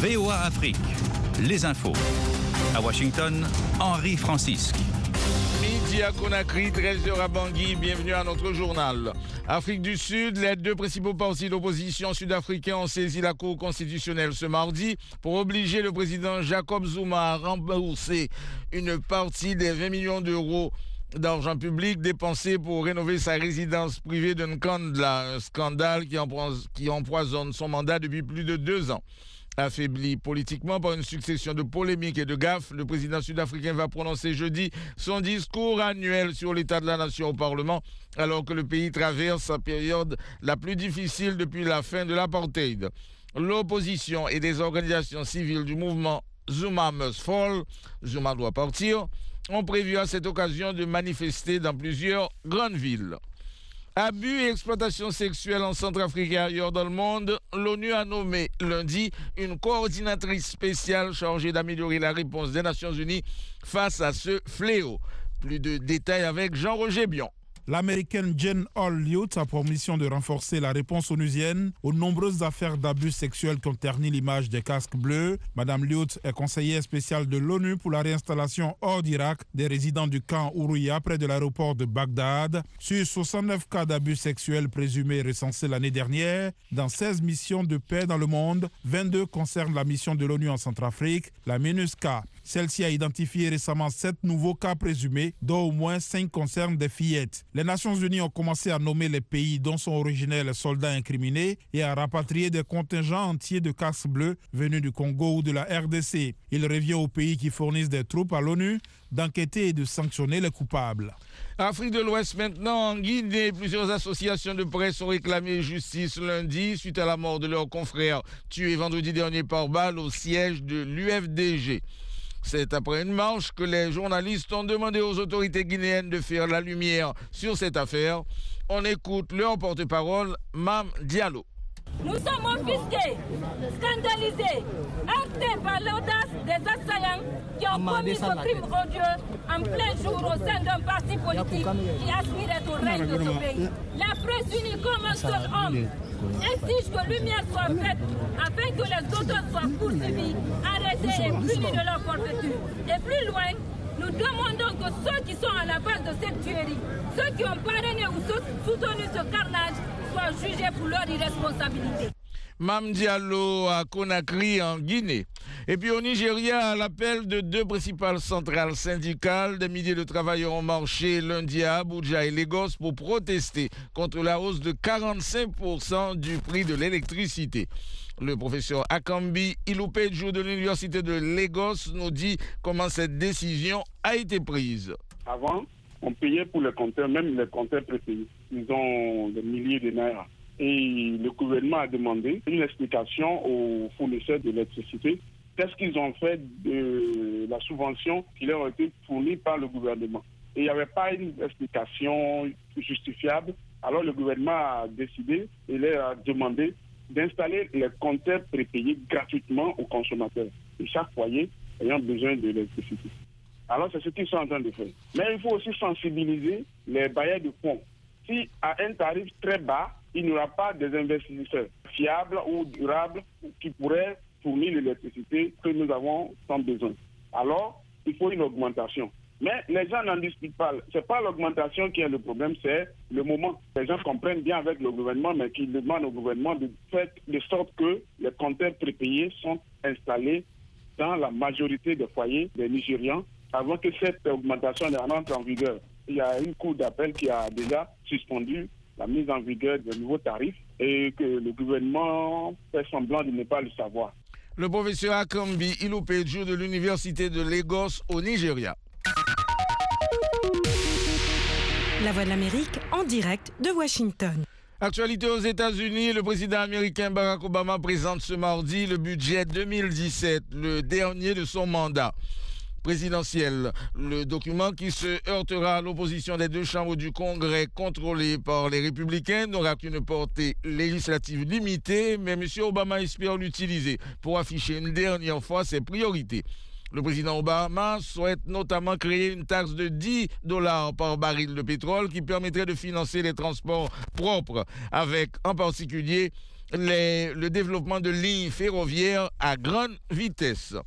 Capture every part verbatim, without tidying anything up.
V O A Afrique, les infos. À Washington, Henri Francisque. Midi à Conakry, treize heures à Bangui, bienvenue à notre journal. Afrique du Sud, les deux principaux partis d'opposition sud-africains ont saisi la Cour constitutionnelle ce mardi pour obliger le président Jacob Zuma à rembourser une partie des vingt millions d'euros d'argent public dépensé pour rénover sa résidence privée de Nkandla, un scandale qui, empro- qui empoisonne son mandat depuis plus de deux ans. Affaibli politiquement par une succession de polémiques et de gaffes, le président sud-africain va prononcer jeudi son discours annuel sur l'état de la nation au Parlement, alors que le pays traverse sa période la plus difficile depuis la fin de l'apartheid. L'opposition et des organisations civiles du mouvement Zuma Must Fall, Zuma doit partir, ont prévu à cette occasion de manifester dans plusieurs grandes villes. Abus et exploitation sexuelle en Centrafrique et ailleurs dans le monde, l'ONU a nommé lundi une coordinatrice spéciale chargée d'améliorer la réponse des Nations Unies face à ce fléau. Plus de détails avec Jean-Roger Bion. L'américaine Jane Hall-Lutz a pour mission de renforcer la réponse onusienne aux nombreuses affaires d'abus sexuels qui ont terni l'image des casques bleus. Madame Lutz est conseillère spéciale de l'ONU pour la réinstallation hors d'Irak des résidents du camp Ourouya près de l'aéroport de Bagdad. Sur soixante-neuf cas d'abus sexuels présumés recensés l'année dernière, dans seize missions de paix dans le monde, vingt-deux concernent la mission de l'ONU en Centrafrique, la MINUSCA. Celle-ci a identifié récemment sept nouveaux cas présumés, dont au moins cinq concernent des fillettes. Les Nations Unies ont commencé à nommer les pays dont sont originaires les soldats incriminés et à rapatrier des contingents entiers de casques bleus venus du Congo ou de la R D C. Il revient aux pays qui fournissent des troupes à l'ONU d'enquêter et de sanctionner les coupables. Afrique de l'Ouest maintenant, en Guinée, plusieurs associations de presse ont réclamé justice lundi suite à la mort de leurs confrères tués vendredi dernier par balle au siège de l'U F D G. C'est après une marche que les journalistes ont demandé aux autorités guinéennes de faire la lumière sur cette affaire. On écoute leur porte-parole, Mam Diallo. Nous sommes offusqués, scandalisés, heurtés par l'audace des assaillants qui ont commis ce crime odieux en plein jour au sein d'un parti politique qui aspirait au règne de ce pays. La presse unie comme un seul homme exige que lumière soit faite afin que les auteurs soient poursuivis, arrêtés et punis de leur forfaiture. Et plus loin, nous demandons que ceux qui sont à la base de cette tuerie, ceux qui ont parrainé ou soutenu ce carnage, soient jugés pour leur irresponsabilité. Mam Diallo à Conakry en Guinée. Et puis au Nigeria, à l'appel de deux principales centrales syndicales, des milliers de travailleurs ont marché lundi à Abuja et Lagos pour protester contre la hausse de quarante-cinq pour cent du prix de l'électricité. Le professeur Akambi Ilupeju de l'université de Lagos nous dit comment cette décision a été prise. Avant, on payait pour les compteurs, même les compteurs prépayés. Ils ont des milliers de naira. Et le gouvernement a demandé une explication aux fournisseurs d'électricité. Qu'est-ce qu'ils ont fait de la subvention qui leur a été fournie par le gouvernement? Et il n'y avait pas une explication justifiable. Alors le gouvernement a décidé et leur a demandé d'installer les compteurs prépayés gratuitement aux consommateurs. Et chaque foyer ayant besoin d'électricité. Alors c'est ce qu'ils sont en train de faire. Mais il faut aussi sensibiliser les bailleurs de fonds. Si à un tarif très bas, il n'y aura pas des investisseurs fiables ou durables qui pourraient fournir l'électricité que nous avons sans besoin. Alors, il faut une augmentation. Mais les gens n'en discutent pas. Ce n'est pas l'augmentation qui est le problème, c'est le moment. Les gens comprennent bien avec le gouvernement, mais qui demandent au gouvernement de faire de sorte que les compteurs prépayés sont installés dans la majorité des foyers des Nigérians avant que cette augmentation entre en vigueur. Il y a une cour d'appel qui a déjà suspendu la mise en vigueur de nouveaux tarifs et que le gouvernement fait semblant de ne pas le savoir. Le professeur Akambi Ilupeju de l'université de Lagos au Nigeria. La Voix de l'Amérique en direct de Washington. Actualité aux États-Unis, le président américain Barack Obama présente ce mardi le budget deux mille dix-sept, le dernier de son mandat présidentiel. Le document qui se heurtera à l'opposition des deux chambres du Congrès contrôlées par les républicains n'aura qu'une portée législative limitée, mais M. Obama espère l'utiliser pour afficher une dernière fois ses priorités. Le président Obama souhaite notamment créer une taxe de dix dollars par baril de pétrole qui permettrait de financer les transports propres, avec en particulier les, le développement de lignes ferroviaires à grande vitesse.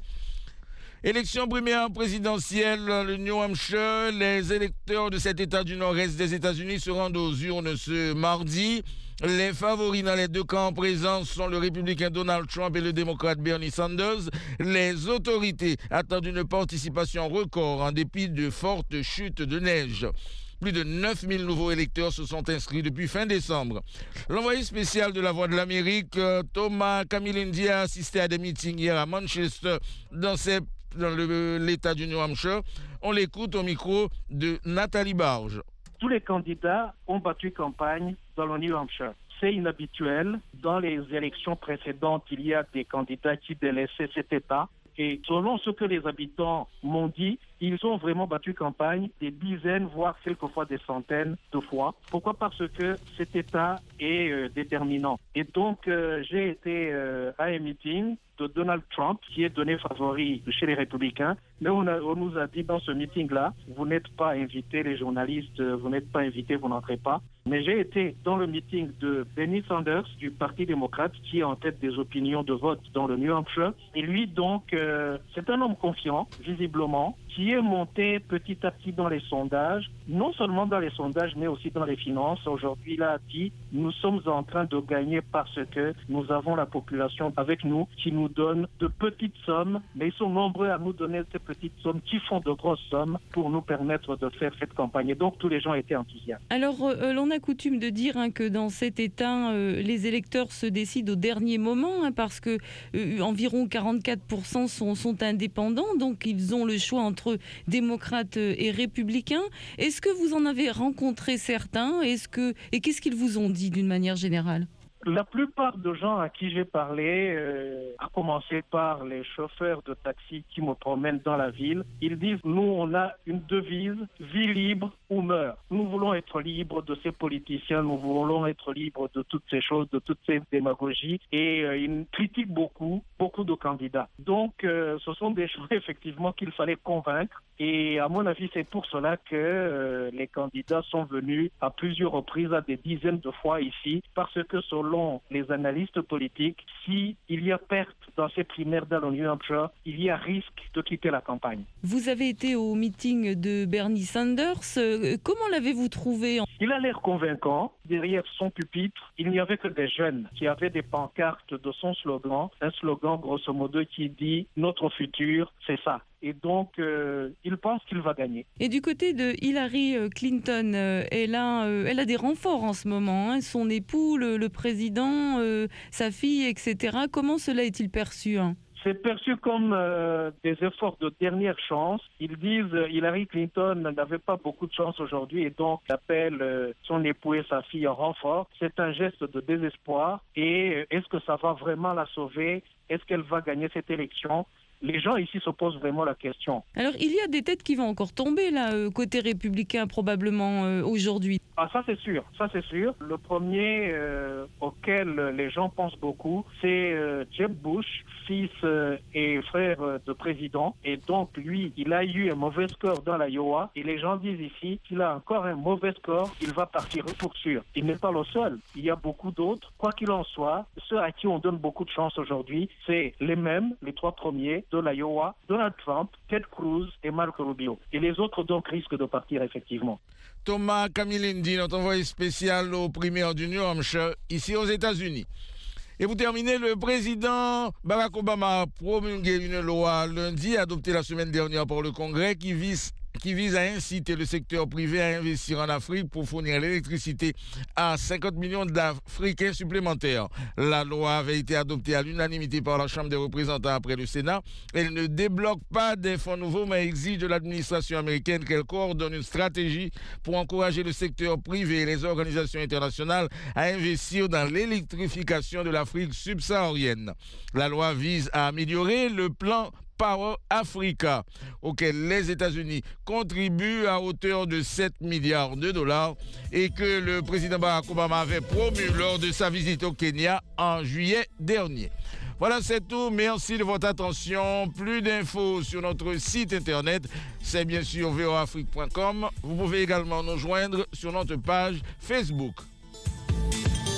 Élection primaire présidentielle, le New Hampshire, les électeurs de cet État du nord-est des États-Unis se rendent aux urnes ce mardi. Les favoris dans les deux camps présents sont le républicain Donald Trump et le démocrate Bernie Sanders. Les autorités attendent une participation record en dépit de fortes chutes de neige. Plus de neuf mille nouveaux électeurs se sont inscrits depuis fin décembre. L'envoyé spécial de la Voix de l'Amérique, Thomas Kamilindi, a assisté à des meetings hier à Manchester dans, ces, dans le, l'État du New Hampshire. On l'écoute au micro de Nathalie Barge. Tous les candidats ont battu campagne dans le New Hampshire. C'est inhabituel. Dans les élections précédentes, il y a des candidats qui délaissaient cet État. Et selon ce que les habitants m'ont dit, ils ont vraiment battu campagne des dizaines, voire quelquefois des centaines de fois. Pourquoi ? Parce que cet État est euh, déterminant. Et donc, euh, j'ai été euh, à un meeting de Donald Trump, qui est donné favori chez les Républicains. Mais on, a, on nous a dit dans ce meeting-là, vous n'êtes pas invités, les journalistes, vous n'êtes pas invités, vous n'entrez pas. Mais j'ai été dans le meeting de Bernie Sanders, du Parti démocrate, qui est en tête des opinions de vote dans le New Hampshire. Et lui, donc, euh, c'est un homme confiant, visiblement, qui est monté petit à petit dans les sondages, non seulement dans les sondages, mais aussi dans les finances. Aujourd'hui, il a dit, nous sommes en train de gagner parce que nous avons la population avec nous qui nous donne de petites sommes, mais ils sont nombreux à nous donner ces petites sommes qui font de grosses sommes pour nous permettre de faire cette campagne. Et donc, tous les gens étaient enthousiastes. Alors, euh, l'on a coutume de dire hein, que dans cet État, euh, les électeurs se décident au dernier moment, hein, parce que euh, environ quarante-quatre pour cent sont, sont indépendants, donc ils ont le choix entre démocrates et républicains. Est-ce que vous en avez rencontré certains ? Est-ce que, et qu'est-ce qu'ils vous ont dit d'une manière générale ? La plupart des gens à qui j'ai parlé, euh, à commencer par les chauffeurs de taxi qui me promènent dans la ville, ils disent « Nous, on a une devise, vie libre ou meurt. Nous voulons être libres de ces politiciens, nous voulons être libres de toutes ces choses, de toutes ces démagogies. » Et euh, ils critiquent beaucoup, beaucoup de candidats. Donc, euh, ce sont des choses, effectivement, qu'il fallait convaincre. Et à mon avis, c'est pour cela que euh, les candidats sont venus à plusieurs reprises, à des dizaines de fois ici, parce que selon les analystes politiques, s'il y a perte dans ces primaires dans le New Hampshire, il y a risque de quitter la campagne. Vous avez été au meeting de Bernie Sanders. Comment l'avez-vous trouvé ? Il a l'air convaincant. Derrière son pupitre, il n'y avait que des jeunes qui avaient des pancartes de son slogan, un slogan grosso modo qui dit « Notre futur, c'est ça ». Et donc, euh, il pense qu'il va gagner. Et du côté de Hillary Clinton, euh, elle, a, euh, elle a des renforts en ce moment. Hein, son époux, le, le président, euh, sa fille, et cetera. Comment cela est-il perçu hein ? C'est perçu comme euh, des efforts de dernière chance. Ils disent euh, Hillary Clinton n'avait pas beaucoup de chance aujourd'hui et donc appelle euh, son époux et sa fille en renfort. C'est un geste de désespoir. Et euh, est-ce que ça va vraiment la sauver ? Est-ce qu'elle va gagner cette élection ? Les gens ici se posent vraiment la question. Alors, il y a des têtes qui vont encore tomber, là, euh, côté républicain, probablement, euh, aujourd'hui. Ah, ça, c'est sûr. Ça, c'est sûr. Le premier euh, auquel les gens pensent beaucoup, c'est euh, Jeb Bush, fils euh, et frère euh, de président. Et donc, lui, il a eu un mauvais score dans l'Iowa. Et les gens disent ici qu'il a encore un mauvais score. Il va partir pour sûr. Il n'est pas le seul. Il y a beaucoup d'autres. Quoi qu'il en soit, ceux à qui on donne beaucoup de chance aujourd'hui, c'est les mêmes, les trois premiers, de l'Iowa, Donald Trump, Ted Cruz et Marco Rubio. Et les autres donc risquent de partir effectivement. Thomas Kamilindi, notre envoyé spécial aux primaires du New Hampshire, ici aux États-Unis. Et pour terminer, le président Barack Obama a promulgué une loi lundi, adoptée la semaine dernière par le Congrès, qui vise qui vise à inciter le secteur privé à investir en Afrique pour fournir l'électricité à cinquante millions d'Africains supplémentaires. La loi avait été adoptée à l'unanimité par la Chambre des représentants après le Sénat. Elle ne débloque pas des fonds nouveaux, mais exige de l'administration américaine qu'elle coordonne une stratégie pour encourager le secteur privé et les organisations internationales à investir dans l'électrification de l'Afrique subsaharienne. La loi vise à améliorer le plan Power Africa, auquel les États-Unis contribuent à hauteur de sept milliards de dollars et que le président Barack Obama avait promu lors de sa visite au Kenya en juillet dernier. Voilà, c'est tout. Merci de votre attention. Plus d'infos sur notre site internet, c'est bien sûr v o afrique point com. Vous pouvez également nous joindre sur notre page Facebook.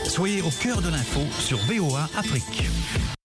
Soyez au cœur de l'info sur V O A Afrique.